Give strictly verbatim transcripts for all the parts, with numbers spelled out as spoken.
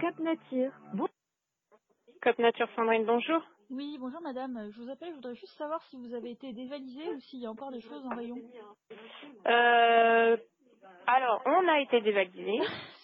Cap Nature. Bon... Cap Nature Sandrine, bonjour. Oui, bonjour madame. Je vous appelle, je voudrais juste savoir si vous avez été dévalisé ou s'il y a encore des choses en rayon. Euh, alors, on a été dévalisé.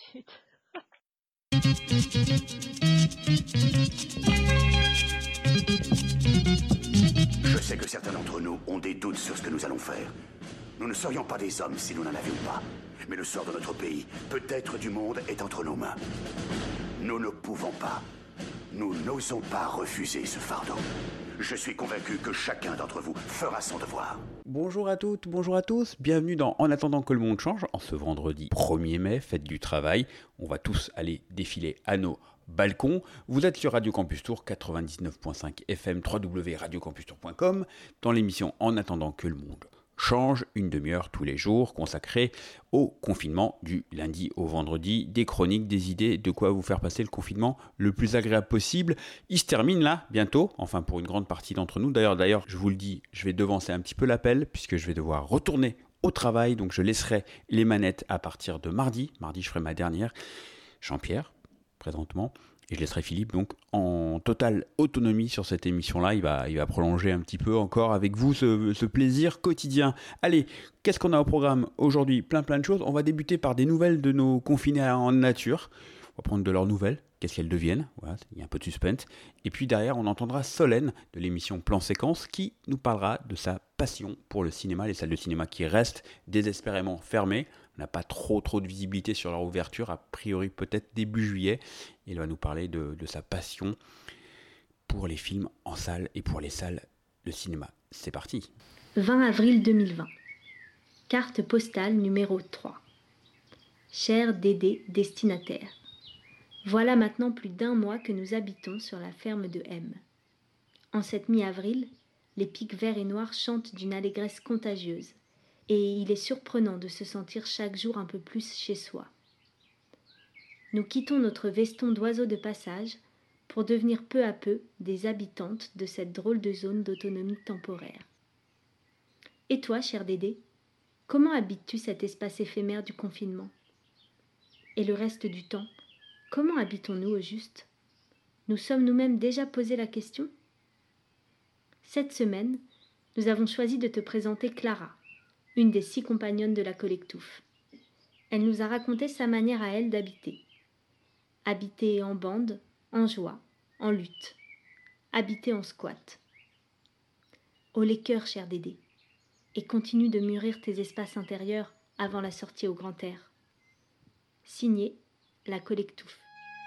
Je sais que certains d'entre nous ont des doutes sur ce que nous allons faire. Nous ne serions pas des hommes si nous n'en avions pas. Mais le sort de notre pays, peut-être du monde, est entre nos mains. Nous ne pouvons pas. Nous n'osons pas refuser ce fardeau. Je suis convaincu que chacun d'entre vous fera son devoir. Bonjour à toutes, bonjour à tous, bienvenue dans En attendant que le monde change, en ce vendredi premier mai, fête du travail. On va tous aller défiler à nos balcons. Vous êtes sur Radio Campus Tour quatre-vingt-dix-neuf virgule cinq F M, w w w point radio campus tour point com, dans l'émission En attendant que le monde change, une demi-heure tous les jours consacrée au confinement du lundi au vendredi, des chroniques, des idées, de quoi vous faire passer le confinement le plus agréable possible. Il se termine là, bientôt, enfin pour une grande partie d'entre nous. D'ailleurs, d'ailleurs, je vous le dis, je vais devancer un petit peu l'appel puisque je vais devoir retourner au travail, donc je laisserai les manettes à partir de mardi. Mardi, je ferai ma dernière. Jean-Pierre, présentement. Et je laisserai Philippe donc en totale autonomie sur cette émission-là. Il va, il va prolonger un petit peu encore avec vous ce, ce plaisir quotidien. Allez, qu'est-ce qu'on a au programme aujourd'hui? Plein plein de choses. On va débuter par des nouvelles de nos confinés en nature. On va prendre de leurs nouvelles. Qu'est-ce qu'elles deviennent? Voilà, il y a un peu de suspense. Et puis derrière, on entendra Solène de l'émission Plan Séquence qui nous parlera de sa passion pour le cinéma, les salles de cinéma qui restent désespérément fermées. On n'a pas trop trop de visibilité sur leur ouverture, a priori peut-être début juillet. Et elle va nous parler de, de sa passion pour les films en salle et pour les salles de cinéma. C'est parti. vingt avril deux mille vingt. Carte postale numéro trois. Cher Dédé destinataire. Voilà maintenant plus d'un mois que nous habitons sur la ferme de M. En cette mi-avril, les pics verts et noirs chantent d'une allégresse contagieuse, et il est surprenant de se sentir chaque jour un peu plus chez soi. Nous quittons notre veston d'oiseaux de passage pour devenir peu à peu des habitantes de cette drôle de zone d'autonomie temporaire. Et toi, cher Dédé, comment habites-tu cet espace éphémère du confinement? Et le reste du temps, comment habitons-nous au juste? Nous sommes nous-mêmes déjà posé la question? Cette semaine, nous avons choisi de te présenter Clara, une des six compagnonnes de la Collectouf. Elle nous a raconté sa manière à elle d'habiter. Habiter en bande, en joie, en lutte. Habiter en squat. Haut les cœurs, cher Dédé, et continue de mûrir tes espaces intérieurs avant la sortie au grand air. Signé, la Collectouf.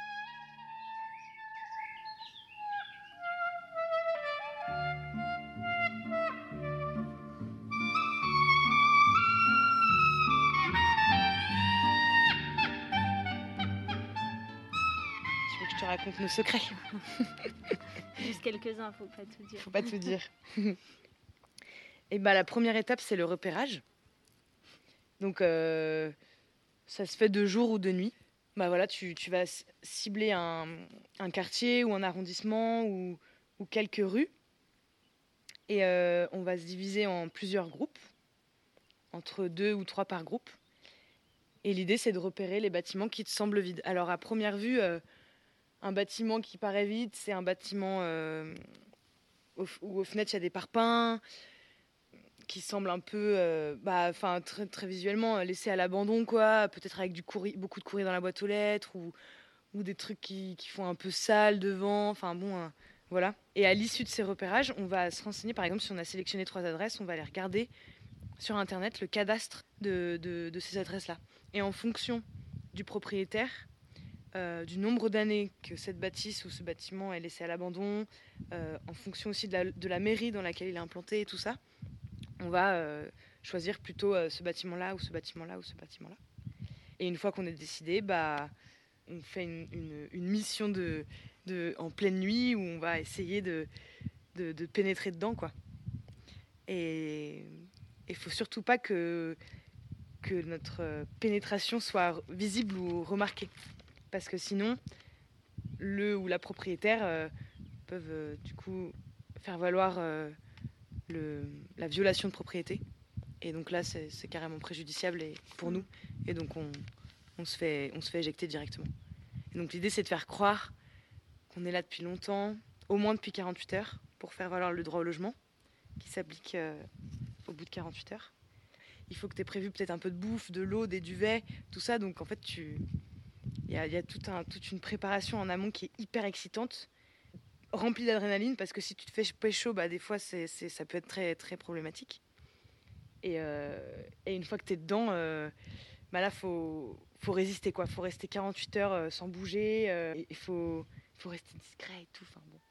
Je te raconte nos secrets. Juste quelques-uns, faut pas tout dire. Faut pas tout dire. Et bah la première étape, c'est le repérage. Donc euh, ça se fait de jour ou de nuit. Bah voilà, tu, tu vas cibler un, un quartier ou un arrondissement ou, ou quelques rues. Et euh, on va se diviser en plusieurs groupes, entre deux ou trois par groupe. Et l'idée, c'est de repérer les bâtiments qui te semblent vides. Alors à première vue, euh, un bâtiment qui paraît vide, c'est un bâtiment euh, où, où aux fenêtres il y a des parpaings, qui semble un peu, euh, bah, très, très visuellement, laissé à l'abandon, quoi. Peut-être avec du courrier, beaucoup de courrier dans la boîte aux lettres, ou, ou des trucs qui, qui font un peu sale devant. Enfin bon, euh, voilà. Et à l'issue de ces repérages, on va se renseigner, par exemple, si on a sélectionné trois adresses, on va aller regarder sur Internet le cadastre de, de, de ces adresses-là. Et en fonction du propriétaire, Euh, du nombre d'années que cette bâtisse ou ce bâtiment est laissé à l'abandon, euh, en fonction aussi de la, de la mairie dans laquelle il est implanté et tout ça, on va euh, choisir plutôt euh, ce bâtiment-là ou ce bâtiment-là ou ce bâtiment-là. Et une fois qu'on est décidé, bah, on fait une, une, une mission de, de, en pleine nuit où on va essayer de, de, de pénétrer dedans, quoi. Et il ne faut surtout pas que, que notre pénétration soit visible ou remarquée. Parce que sinon, le ou la propriétaire euh, peuvent euh, du coup faire valoir euh, le, la violation de propriété. Et donc là, c'est, c'est carrément préjudiciable et, pour nous. Et donc on, on, se fait, on se fait éjecter directement. Et donc l'idée, c'est de faire croire qu'on est là depuis longtemps, au moins depuis quarante-huit heures, pour faire valoir le droit au logement, qui s'applique euh, au bout de quarante-huit heures. Il faut que tu aies prévu peut-être un peu de bouffe, de l'eau, des duvets, tout ça. Donc en fait, tu... il y a, il y a tout un, toute une préparation en amont qui est hyper excitante, remplie d'adrénaline, parce que si tu te fais pécho, bah, des fois, c'est, c'est, ça peut être très, très problématique. Et, euh, et une fois que tu es dedans, euh, bah là, il faut, faut résister, quoi. Faut rester quarante-huit heures euh, sans bouger. Euh, il faut, faut rester discret et tout. Enfin, bon.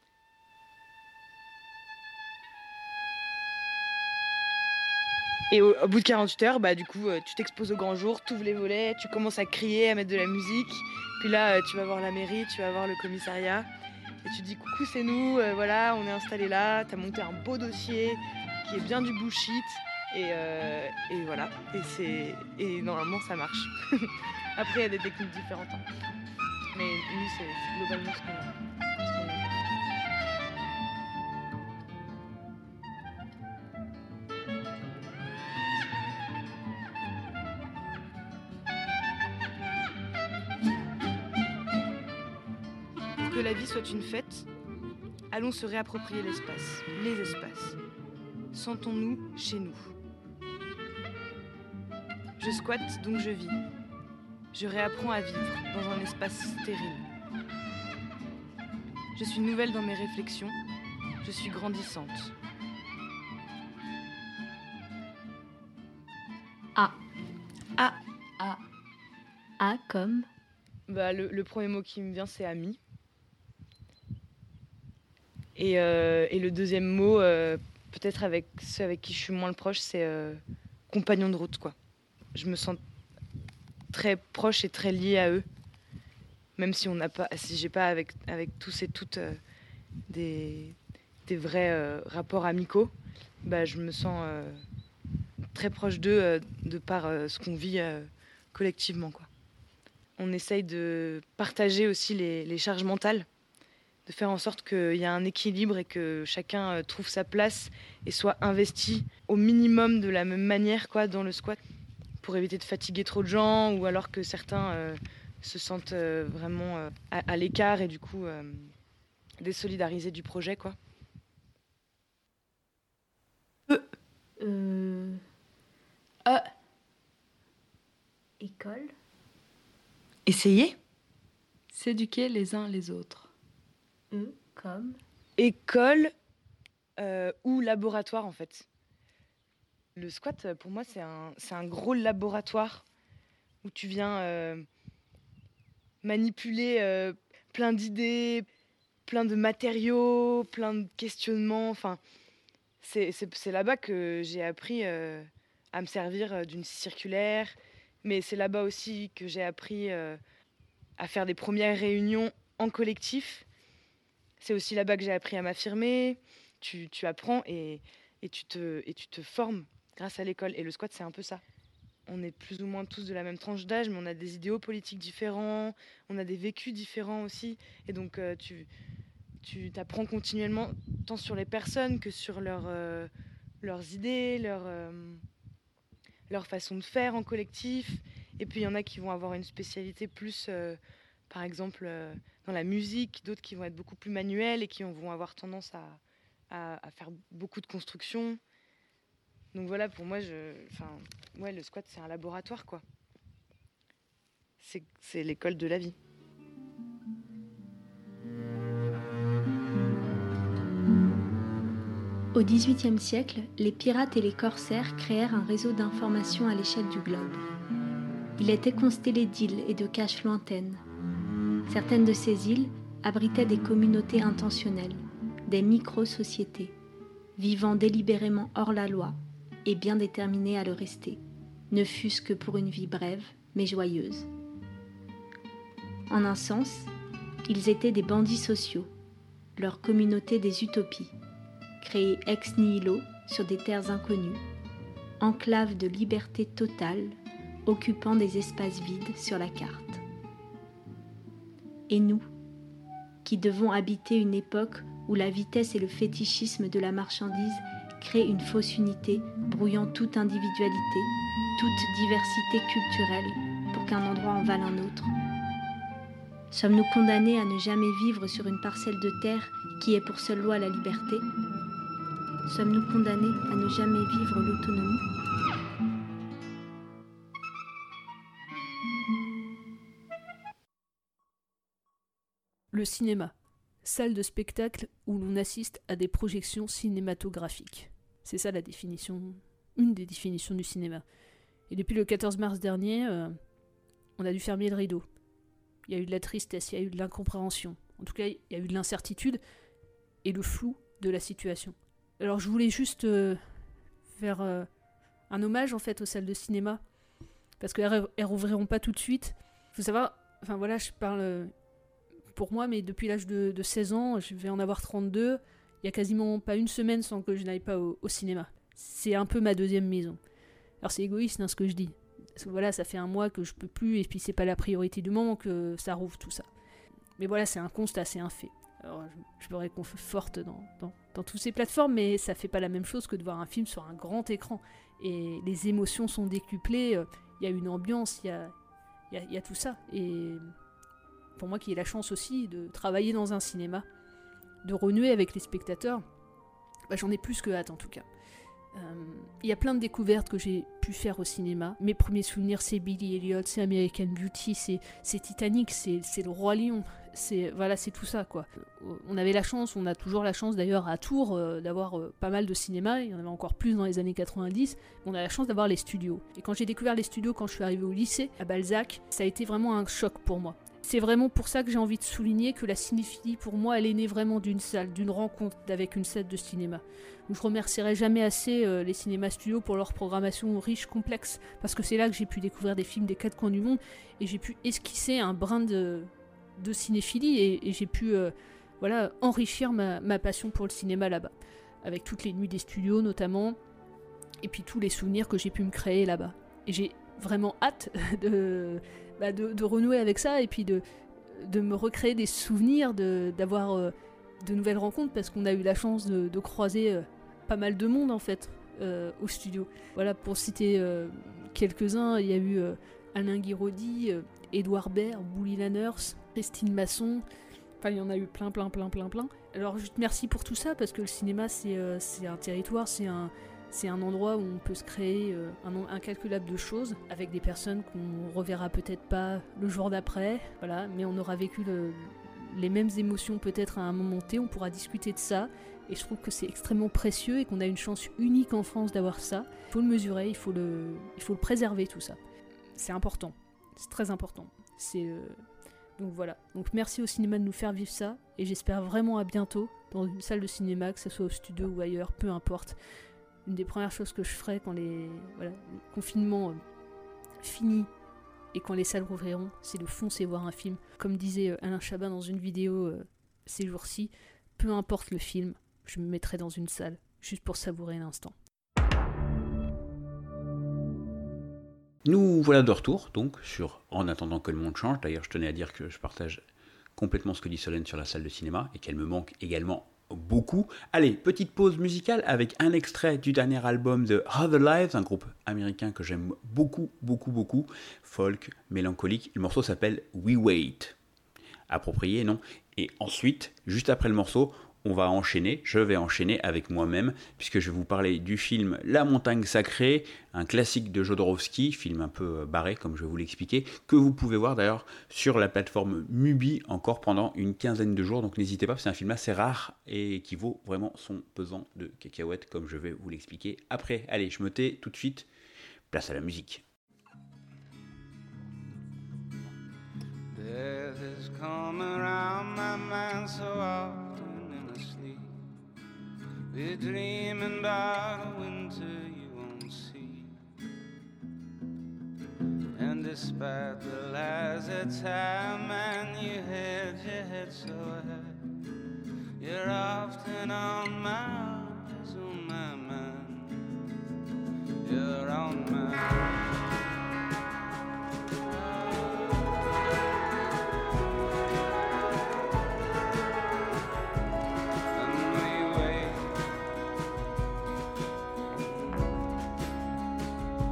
Et au, au bout de quarante-huit heures, bah, du coup, euh, tu t'exposes au grand jour, tu ouvres les volets, tu commences à crier, à mettre de la musique. Puis là, euh, tu vas voir la mairie, tu vas voir le commissariat. Et tu te dis coucou, c'est nous, euh, voilà, on est installé là. Tu as monté un beau dossier qui est bien du bullshit. Et, euh, et voilà, et, c'est, et normalement ça marche. Après il y a des techniques différentes, hein. Mais nous c'est, c'est globalement ce qu'on, ce qu'on a. Pour que la vie soit une fête, allons se réapproprier l'espace, les espaces. Sentons-nous chez nous. Je squatte, donc je vis. Je réapprends à vivre dans un espace stérile. Je suis nouvelle dans mes réflexions. Je suis grandissante. A. A. A. A comme bah, le, le premier mot qui me vient, c'est ami. Et, euh, et le deuxième mot, euh, peut-être avec ceux avec qui je suis moins le proche, c'est euh, compagnon de route, quoi. Je me sens très proche et très liée à eux, même si on n'a pas, si j'ai pas avec avec tous et toutes euh, des des vrais euh, rapports amicaux, bah je me sens euh, très proche d'eux euh, de par euh, ce qu'on vit euh, collectivement, quoi. On essaye de partager aussi les, les charges mentales, de faire en sorte qu'il y a un équilibre et que chacun euh, trouve sa place et soit investi au minimum de la même manière, quoi, dans le squat, pour éviter de fatiguer trop de gens, ou alors que certains euh, se sentent euh, vraiment euh, à, à l'écart et du coup euh, désolidarisés du projet, quoi. E. Euh... E. École. Essayer. S'éduquer les uns les autres. E comme école euh, ou laboratoire, en fait. Le squat, pour moi, c'est un, c'est un gros laboratoire où tu viens euh, manipuler euh, plein d'idées, plein de matériaux, plein de questionnements. Enfin, c'est, c'est, c'est là-bas que j'ai appris euh, à me servir d'une scie circulaire, mais c'est là-bas aussi que j'ai appris euh, à faire des premières réunions en collectif. C'est aussi là-bas que j'ai appris à m'affirmer. Tu, tu apprends et, et, tu te, et tu te formes grâce à l'école. Et le squat, c'est un peu ça. On est plus ou moins tous de la même tranche d'âge, mais on a des idéaux politiques différents, on a des vécus différents aussi. Et donc, euh, tu, tu t'apprends continuellement, tant sur les personnes que sur leur, euh, leurs idées, leur, euh, leur façon de faire en collectif. Et puis, il y en a qui vont avoir une spécialité plus, euh, par exemple, euh, dans la musique, d'autres qui vont être beaucoup plus manuels et qui vont avoir tendance à, à, à faire beaucoup de construction. Donc voilà, pour moi, je, enfin, ouais, le squat, c'est un laboratoire, quoi. C'est, c'est l'école de la vie. Au dix-huitième siècle, les pirates et les corsaires créèrent un réseau d'information à l'échelle du globe. Il était constellé d'îles et de caches lointaines. Certaines de ces îles abritaient des communautés intentionnelles, des micro-sociétés, vivant délibérément hors la loi et bien déterminées à le rester, ne fût-ce que pour une vie brève, mais joyeuse. En un sens, ils étaient des bandits sociaux, leur communauté des utopies, créée ex nihilo sur des terres inconnues, enclave de liberté totale, occupant des espaces vides sur la carte. Et nous, qui devons habiter une époque où la vitesse et le fétichisme de la marchandise créent une fausse unité, brouillant toute individualité, toute diversité culturelle, pour qu'un endroit en vale un autre. Sommes-nous condamnés à ne jamais vivre sur une parcelle de terre qui est pour seule loi la liberté? Sommes-nous condamnés à ne jamais vivre l'autonomie? Le cinéma, salle de spectacle où l'on assiste à des projections cinématographiques. C'est ça la définition, une des définitions du cinéma. Et depuis le quatorze mars dernier, euh, on a dû fermer le rideau. Il y a eu de la tristesse, il y a eu de l'incompréhension. En tout cas, il y a eu de l'incertitude et le flou de la situation. Alors je voulais juste euh, faire euh, un hommage en fait aux salles de cinéma, parce qu'elles ne rouvriront pas tout de suite. Il faut savoir, enfin voilà, je parle euh, pour moi, mais depuis l'âge de, de seize ans, je vais en avoir trente-deux, il n'y a quasiment pas une semaine sans que je n'aille pas au, au cinéma. C'est un peu ma deuxième maison. Alors c'est égoïste hein, ce que je dis. Parce que voilà, ça fait un mois que je peux plus, et puis c'est pas la priorité du moment que ça rouvre tout ça. Mais voilà, c'est un constat, c'est un fait. Alors je, je me réconforte dans, dans, dans toutes ces plateformes, mais ça fait pas la même chose que de voir un film sur un grand écran. Et les émotions sont décuplées, il y a une ambiance, il y a, y, a, y a tout ça. Et pour moi qui ai la chance aussi de travailler dans un cinéma, de renouer avec les spectateurs, bah, j'en ai plus que hâte en tout cas. Il euh, y a plein de découvertes que j'ai pu faire au cinéma. Mes premiers souvenirs, c'est Billy Elliot, c'est American Beauty, c'est, c'est Titanic, c'est, c'est Le Roi Lion, c'est, voilà, c'est tout ça quoi. On avait la chance, on a toujours la chance d'ailleurs à Tours euh, d'avoir euh, pas mal de cinéma, il y en avait encore plus dans les années quatre-vingt-dix, on a la chance d'avoir les studios. Et quand j'ai découvert les studios quand je suis arrivée au lycée, à Balzac, ça a été vraiment un choc pour moi. C'est vraiment pour ça que j'ai envie de souligner que la cinéphilie, pour moi, elle est née vraiment d'une salle, d'une rencontre avec une salle de cinéma. Donc, je remercierai jamais assez euh, les cinémas studios pour leur programmation riche, complexe, parce que c'est là que j'ai pu découvrir des films des quatre coins du monde, et j'ai pu esquisser un brin de, de cinéphilie, et, et j'ai pu euh, voilà, enrichir ma, ma passion pour le cinéma là-bas, avec toutes les nuits des studios notamment, et puis tous les souvenirs que j'ai pu me créer là-bas. Et j'ai vraiment hâte de... Bah de, de renouer avec ça et puis de, de me recréer des souvenirs, de, d'avoir euh, de nouvelles rencontres parce qu'on a eu la chance de, de croiser euh, pas mal de monde en fait euh, au studio. Voilà, pour citer euh, quelques-uns, il y a eu euh, Alain Guiraudy, euh, Édouard Baird, Bouli Lanners, Christine Masson, enfin il y en a eu plein plein plein plein plein. Alors juste merci pour tout ça parce que le cinéma c'est, euh, c'est un territoire, c'est un... C'est un endroit où on peut se créer euh, un nombre incalculable de choses avec des personnes qu'on reverra peut-être pas le jour d'après, voilà, mais on aura vécu le, les mêmes émotions peut-être à un moment T, on pourra discuter de ça, et je trouve que c'est extrêmement précieux et qu'on a une chance unique en France d'avoir ça. Il faut le mesurer, il faut le, il faut le préserver tout ça. C'est important, c'est très important. C'est, euh... Donc voilà, donc merci au cinéma de nous faire vivre ça, et j'espère vraiment à bientôt dans une salle de cinéma, que ce soit au studio ou ailleurs, peu importe. Une des premières choses que je ferai quand les, voilà, le confinement euh, finit et quand les salles rouvriront, c'est de foncer voir un film. Comme disait euh, Alain Chabat dans une vidéo euh, ces jours-ci, peu importe le film, je me mettrai dans une salle, juste pour savourer l'instant. Nous voilà de retour, donc, sur En attendant que le monde change. D'ailleurs, je tenais à dire que je partage complètement ce que dit Solène sur la salle de cinéma et qu'elle me manque également beaucoup. Allez, petite pause musicale avec un extrait du dernier album de Other Lives, un groupe américain que j'aime beaucoup, beaucoup, beaucoup, folk, mélancolique. Le morceau s'appelle We Wait. Approprié, non? Et ensuite, juste après le morceau, on va enchaîner, je vais enchaîner avec moi-même, puisque je vais vous parler du film La Montagne Sacrée, un classique de Jodorowsky, film un peu barré, comme je vais vous l'expliquer, que vous pouvez voir d'ailleurs sur la plateforme Mubi encore pendant une quinzaine de jours, donc n'hésitez pas, c'est un film assez rare et qui vaut vraiment son pesant de cacahuètes, comme je vais vous l'expliquer après. Allez, je me tais tout de suite, place à la musique. Death has come around my mind so often. We're dreaming about a winter you won't see. And despite the lies that time and you held your head so high, you're often on my eyes, on my mind. You're on my mind.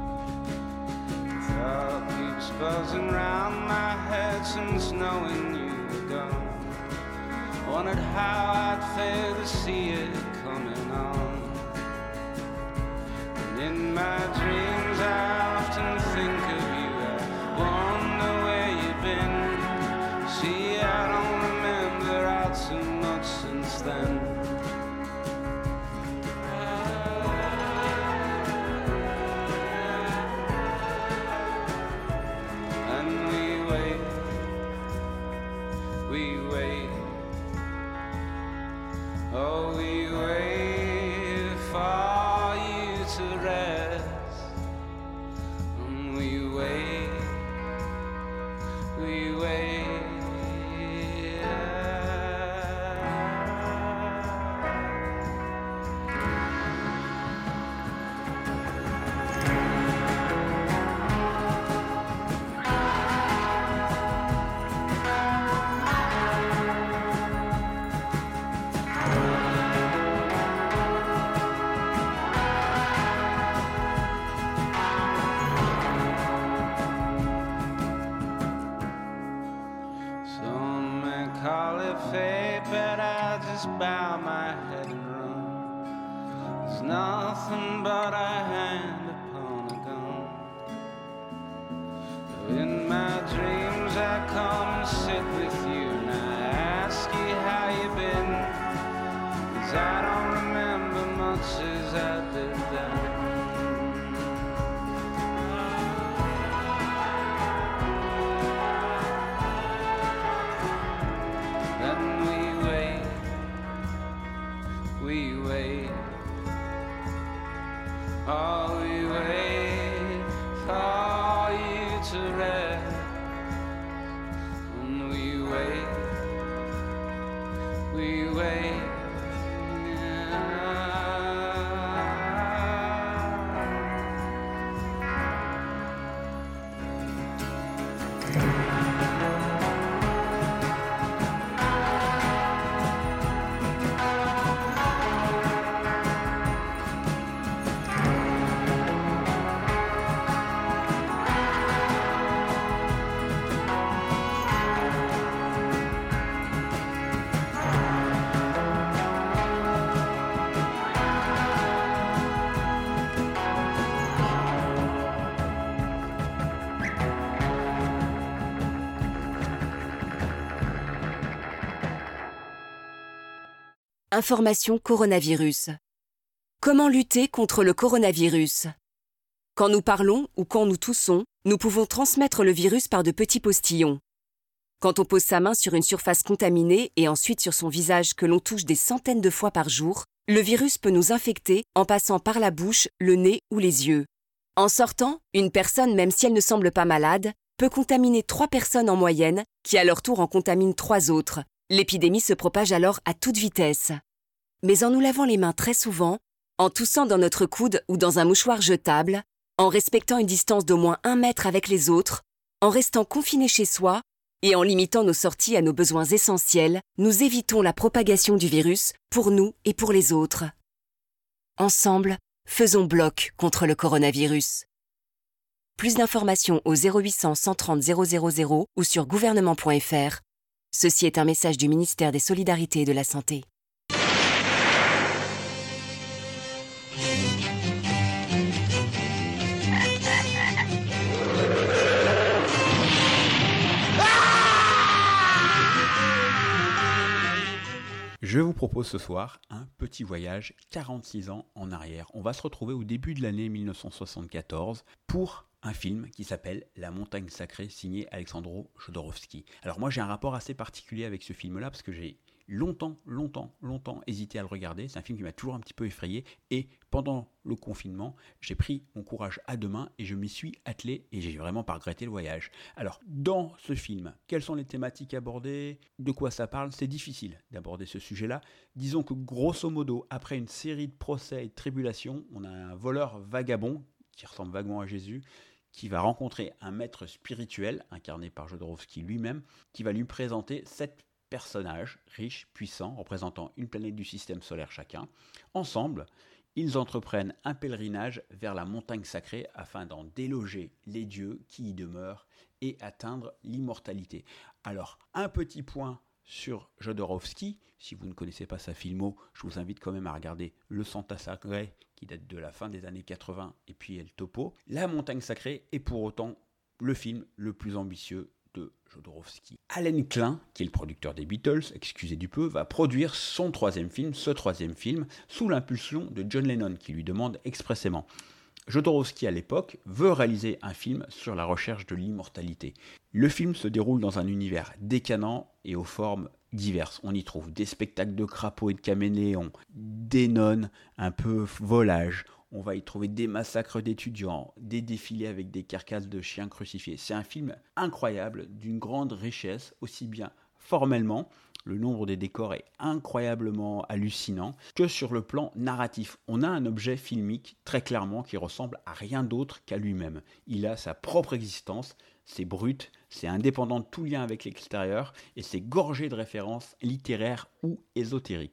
Buzzing round my head since knowing you. Wondered how I'd fare to see it coming on. And in my dreams I often think of you. I wonder where you've been. See, I don't remember all too much since then. And we wait, we wait. Oh, we wait for you to rest. And we wait, we wait. Some may call it fate, but I just bow my head and run. There's nothing but a hand upon a gun. In my dreams I come and sit with you, and I ask you how you been. 'Cause I don't remember much as I did then. Then we wait, we wait. Oh, we wait for you to rest. And we wait, we wait. Information coronavirus. Comment lutter contre le coronavirus ? Quand nous parlons ou quand nous toussons, nous pouvons transmettre le virus par de petits postillons. Quand on pose sa main sur une surface contaminée et ensuite sur son visage que l'on touche des centaines de fois par jour, le virus peut nous infecter en passant par la bouche, le nez ou les yeux. En sortant, une personne, même si elle ne semble pas malade, peut contaminer trois personnes en moyenne, qui à leur tour en contaminent trois autres. L'épidémie se propage alors à toute vitesse. Mais en nous lavant les mains très souvent, en toussant dans notre coude ou dans un mouchoir jetable, en respectant une distance d'au moins un mètre avec les autres, en restant confiné chez soi et en limitant nos sorties à nos besoins essentiels, nous évitons la propagation du virus pour nous et pour les autres. Ensemble, faisons bloc contre le coronavirus. Plus d'informations au zéro huit cents, cent trente, zéro zéro zéro ou sur gouvernement point f r. Ceci est un message du ministère des Solidarités et de la Santé. Je vous propose ce soir un petit voyage quarante-six ans en arrière. On va se retrouver au début de l'année mille neuf cent soixante-quatorze pour un film qui s'appelle La Montagne Sacrée, signé Alexandre Jodorowsky. Alors moi j'ai un rapport assez particulier avec ce film-là parce que j'ai longtemps, longtemps, longtemps hésité à le regarder. C'est un film qui m'a toujours un petit peu effrayé et pendant le confinement, j'ai pris mon courage à deux mains et je m'y suis attelé et j'ai vraiment pas regretté le voyage. Alors, dans ce film, quelles sont les thématiques abordées ? De quoi ça parle ? C'est difficile d'aborder ce sujet-là. Disons que grosso modo, après une série de procès et de tribulations, on a un voleur vagabond qui ressemble vaguement à Jésus, qui va rencontrer un maître spirituel, incarné par Jodorowsky lui-même, qui va lui présenter sept personnages riches, puissants, représentant une planète du système solaire chacun. Ensemble, ils entreprennent un pèlerinage vers la montagne sacrée afin d'en déloger les dieux qui y demeurent et atteindre l'immortalité. Alors, un petit point sur Jodorowsky. Si vous ne connaissez pas sa filmo, je vous invite quand même à regarder Le Santa Sacré, qui date de la fin des années quatre-vingts, et puis El Topo. La Montagne Sacrée est pour autant le film le plus ambitieux de Jodorowsky. Allen Klein, qui est le producteur des Beatles, excusez du peu, va produire son troisième film, ce troisième film, sous l'impulsion de John Lennon, qui lui demande expressément. Jodorowsky, à l'époque, veut réaliser un film sur la recherche de l'immortalité. Le film se déroule dans un univers décadent et aux formes diverses. On y trouve des spectacles de crapauds et de caméléons, des nonnes, un peu volage. On va y trouver des massacres d'étudiants, des défilés avec des carcasses de chiens crucifiés. C'est un film incroyable, d'une grande richesse, aussi bien formellement, le nombre des décors est incroyablement hallucinant, que sur le plan narratif. On a un objet filmique très clairement qui ressemble à rien d'autre qu'à lui-même. Il a sa propre existence, c'est brut, c'est indépendant de tout lien avec l'extérieur et c'est gorgé de références littéraires ou ésotériques.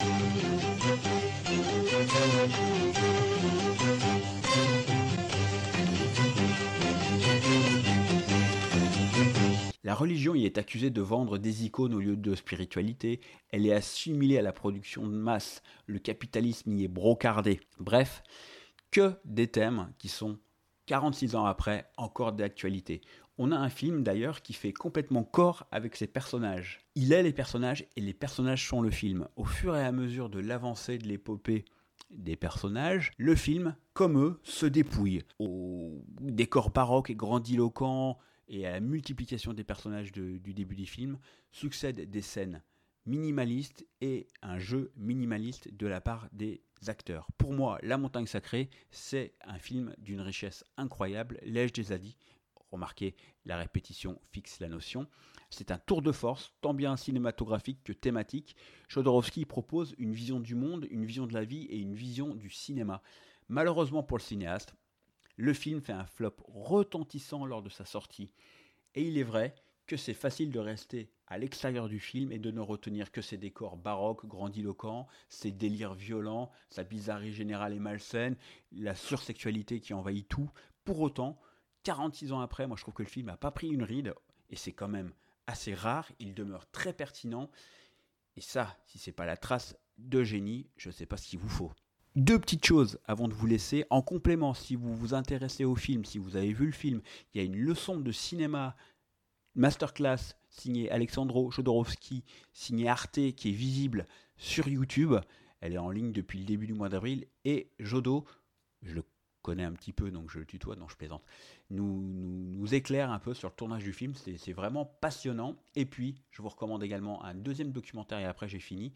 La religion y est accusée de vendre des icônes au lieu de spiritualité, elle est assimilée à la production de masse, le capitalisme y est brocardé. Bref, que des thèmes qui sont quarante-six ans après encore d'actualité. On a un film d'ailleurs qui fait complètement corps avec ses personnages. Il est les personnages et les personnages sont le film. Au fur et à mesure de l'avancée de l'épopée des personnages, le film, comme eux, se dépouille. Au décor baroque et grandiloquent et à la multiplication des personnages de, du début du film, succèdent des scènes minimalistes et un jeu minimaliste de la part des acteurs. Pour moi, La Montagne Sacrée, c'est un film d'une richesse incroyable. L'ai-je déjà dit ? Remarquez, la répétition fixe la notion. C'est un tour de force, tant bien cinématographique que thématique. Jodorowsky propose une vision du monde, une vision de la vie et une vision du cinéma. Malheureusement pour le cinéaste, le film fait un flop retentissant lors de sa sortie. Et il est vrai que c'est facile de rester à l'extérieur du film et de ne retenir que ses décors baroques, grandiloquents, ses délires violents, sa bizarrerie générale et malsaine, la sursexualité qui envahit tout. Pour autant, quarante-six ans après, moi je trouve que le film n'a pas pris une ride, et c'est quand même assez rare, il demeure très pertinent, et ça, si c'est pas la trace de génie, je ne sais pas ce qu'il vous faut. Deux petites choses avant de vous laisser. En complément, si vous vous intéressez au film, si vous avez vu le film, il y a une leçon de cinéma masterclass signée Alexandro Jodorowsky, signée Arte, qui est visible sur YouTube. Elle est en ligne depuis le début du mois d'avril. Et Jodo, je le connais un petit peu, donc je le tutoie, non je plaisante, nous, nous, nous éclaire un peu sur le tournage du film. C'est, c'est vraiment passionnant. Et puis, je vous recommande également un deuxième documentaire, et après j'ai fini.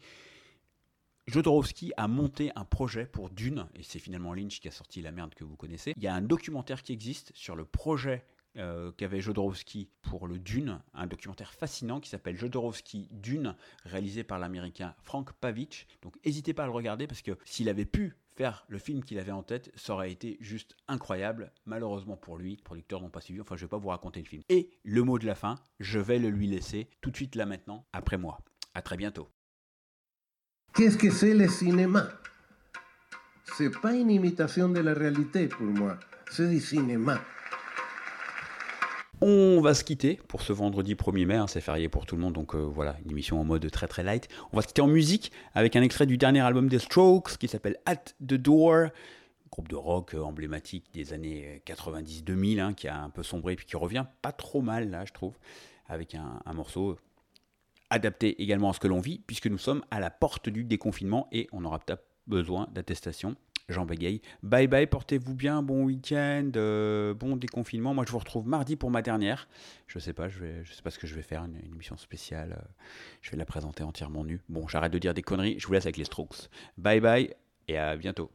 Jodorowsky a monté un projet pour Dune, et c'est finalement Lynch qui a sorti la merde que vous connaissez. Il y a un documentaire qui existe sur le projet euh, qu'avait Jodorowsky pour le Dune, un documentaire fascinant qui s'appelle Jodorowsky Dune, réalisé par l'américain Frank Pavich. Donc n'hésitez pas à le regarder, parce que s'il avait pu faire le film qu'il avait en tête, ça aurait été juste incroyable. Malheureusement pour lui, les producteurs n'ont pas suivi, enfin je ne vais pas vous raconter le film. Et le mot de la fin, je vais le lui laisser tout de suite là maintenant, après moi. À très bientôt. Qu'est-ce que c'est le cinéma? C'est pas une imitation de la réalité pour moi, c'est du cinéma. On va se quitter pour ce vendredi premier mai, hein, c'est férié pour tout le monde, donc euh, voilà, une émission en mode très très light. On va se quitter en musique avec un extrait du dernier album des Strokes qui s'appelle At the Door, groupe de rock emblématique des années quatre-vingt-dix deux mille, hein, qui a un peu sombré puis qui revient pas trop mal là je trouve, avec un, un morceau adapté également à ce que l'on vit, puisque nous sommes à la porte du déconfinement et on aura peut-être besoin d'attestation. Jean bégaye. Bye bye, portez-vous bien, bon week-end, euh, bon déconfinement. Moi je vous retrouve mardi pour ma dernière. Je sais pas, je vais, je sais pas ce que je vais faire, une, une émission spéciale. Euh, je vais la présenter entièrement nue. Bon, j'arrête de dire des conneries, je vous laisse avec les Strokes. Bye bye et à bientôt.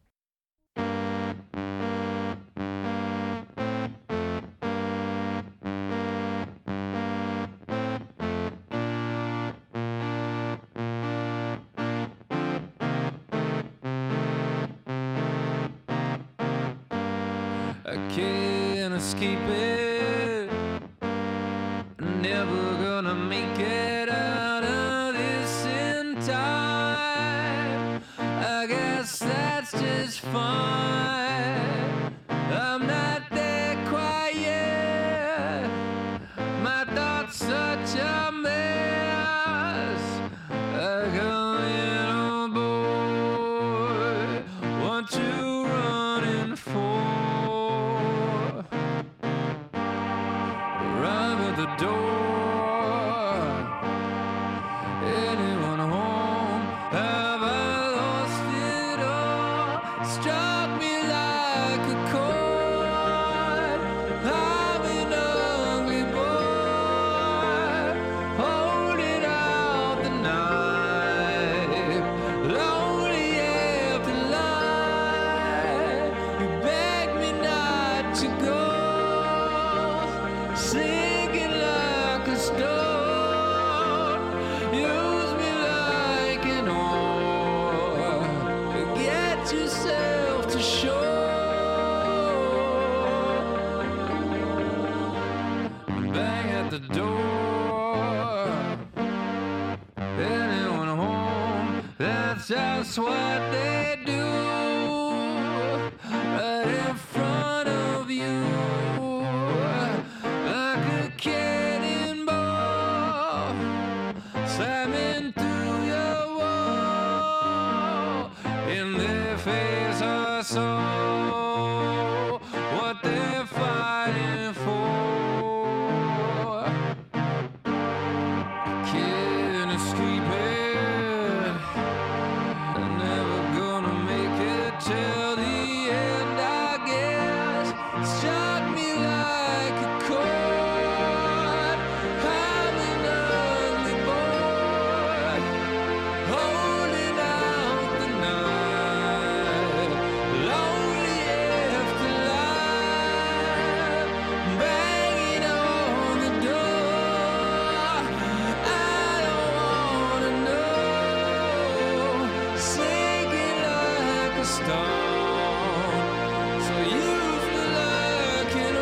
Can't escape it. Never gonna make it out of this in time. I guess that's just fine. I'm not that quiet. My thoughts such a mess. the door. Anyone home? Have I lost it all? Struck me like a chord. I'm an ugly boy, holding out the knife. Lonely after life, you beg me not to go. Sinking like a stone, use me like an oar. Get yourself to shore. Bang at the door. Anyone home? That's just what they do. Right in front of you. Like a cannonball, slamming through your wall. In their face I saw what they're fighting for. Kid is screaming, they're never gonna make it till the end, I guess. Struck me like a chord. I'm an ugly boy, holding out the knife. Lonely after life, banging on the door. I don't wanna know. Sinking like a stone, so use me like an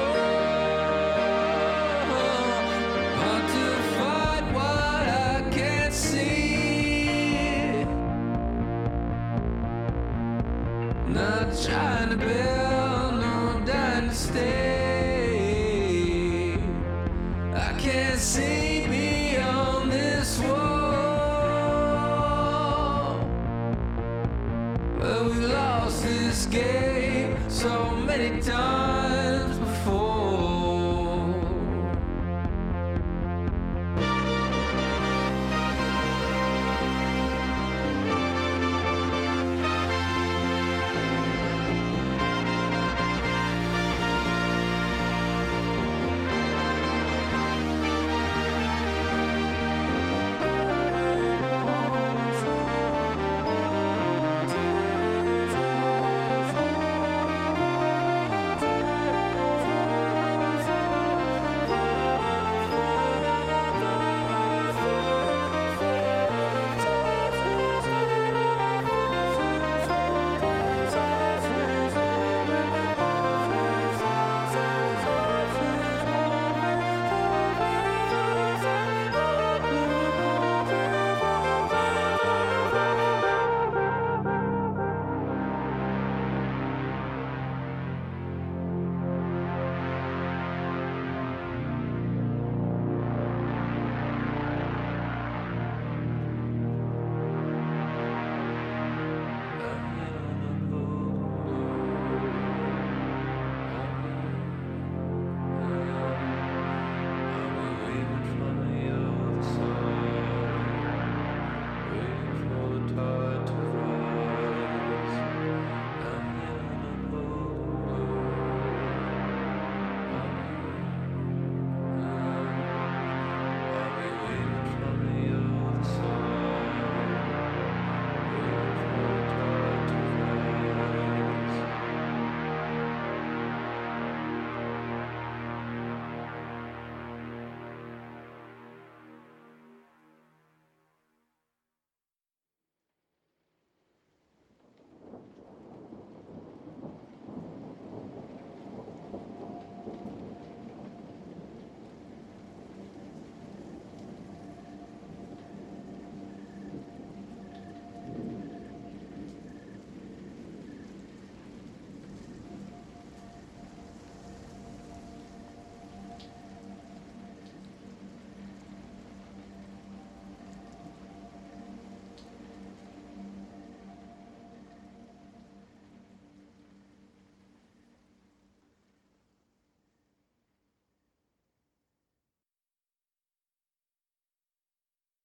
oar. But to fight what I can't see, not trying to build no dynasty. I can't see beyond this wall. But we lost this game so many times.